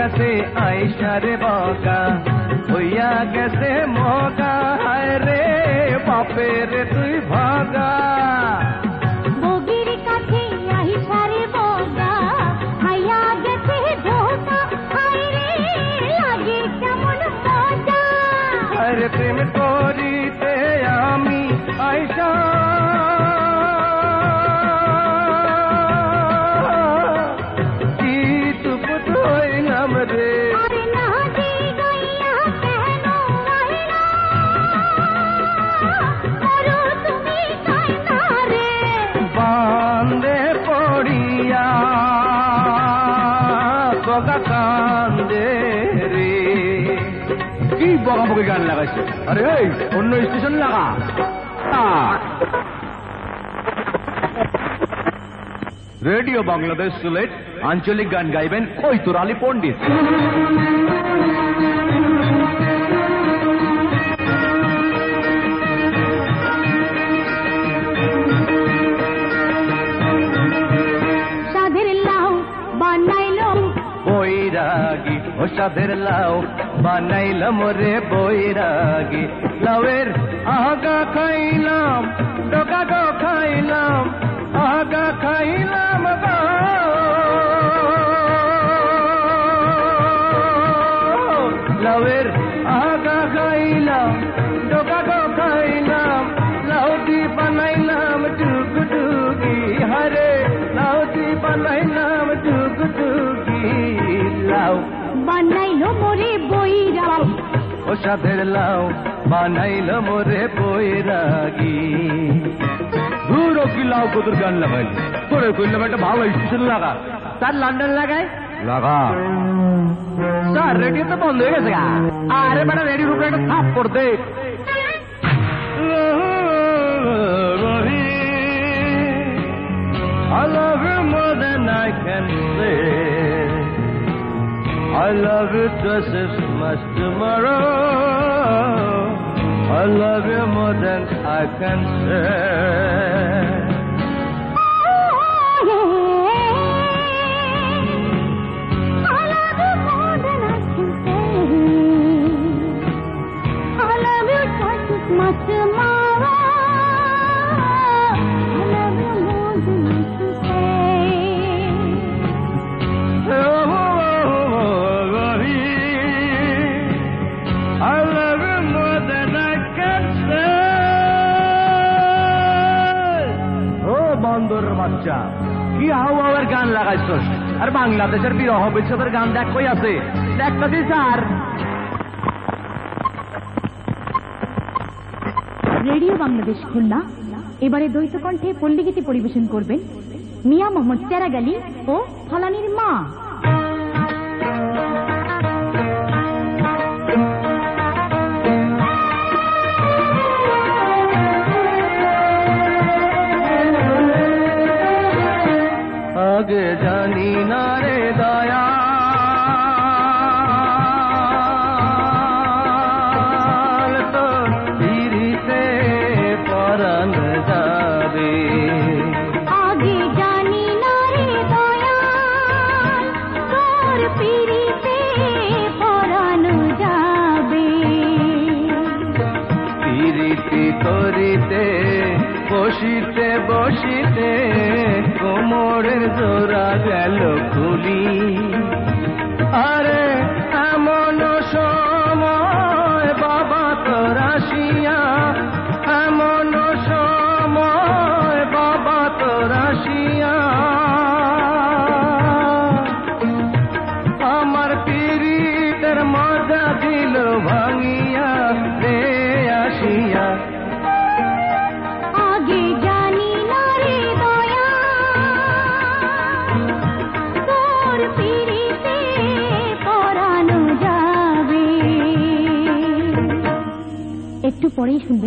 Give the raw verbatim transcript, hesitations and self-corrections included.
গেছে আইসারে বকা হইয়া গেছে মগা হায় রে বাপের তুই ভাগা বগির কাছে আইসারে বকা হইয়া গেছে ধোকা হায় রে লাগে কেমন মজা আরে প্রেম করিতে আমি আইসা কি বকাবকি গান লাগাইছে আরে এই অন্য স্টেশন লাগা রেডিও বাংলাদেশ সিলেট আঞ্চলিক গান গাইবেন কৈতুর আলী পণ্ডিত বৈরাগী ও সাধের লাউ বানাইলাম রে বৈরাগী লাউয়ের আগা খাইলাম ডোকা গো খাইলাম আগা খাইলাম লাউয়ের আগা খাইলাম ডোকা গো খাইলাম লাউ দি বানাইলাম ডুগ ডুগি হরে লাউ দি বানাইলাম ডুগ ডুগি লাউ বানাইলো মোরে বৈরাগ ও সাধের লাউ বানাইলো মোরে বৈরাগী ধুরো কি লাউ কত গান লাগাইলি তোরে কইলাম একটা ভালো স্টেশন লাগা তার লন্ডন লাগায় লাগা স্যার রেডিও তো বন্ধ হয়ে গেছে আরে বেটা রেডিওর উপরে একটা থাপ পড় দে I love you more than I can say I love you just as much tomorrow I love you more than I can say কি হাওয়ার গান লাগাইছস আর বাংলাদেশের বিরহ বিচ্ছেদের গান দেখ কই আছে দেখতেছি স্যার রেডিও বাংলাদেশ খুলনা এবারে দ্বৈত কণ্ঠে পল্লীগীতি পরিবেশন করবেন মিয়া মোহাম্মদ চেরাগালি ও ফলানির মা আগে জানি না রে দয়া তো ধীরিতে পরাণ যাবে আগে জানি না রে দয়া তোর পিরিতে পরাণ যাবে পিরিতি করিতে বসিতে বসিতে কোমরের জোড়া গেল খুলি আরে এমন সময় বাবা তোর আসিয়া এমন সময় বাবা তোর আসিয়া আমার পিরিতের মজা দিল ভাঙিয়া রে আসিয়া একটু পরেই শুনবেন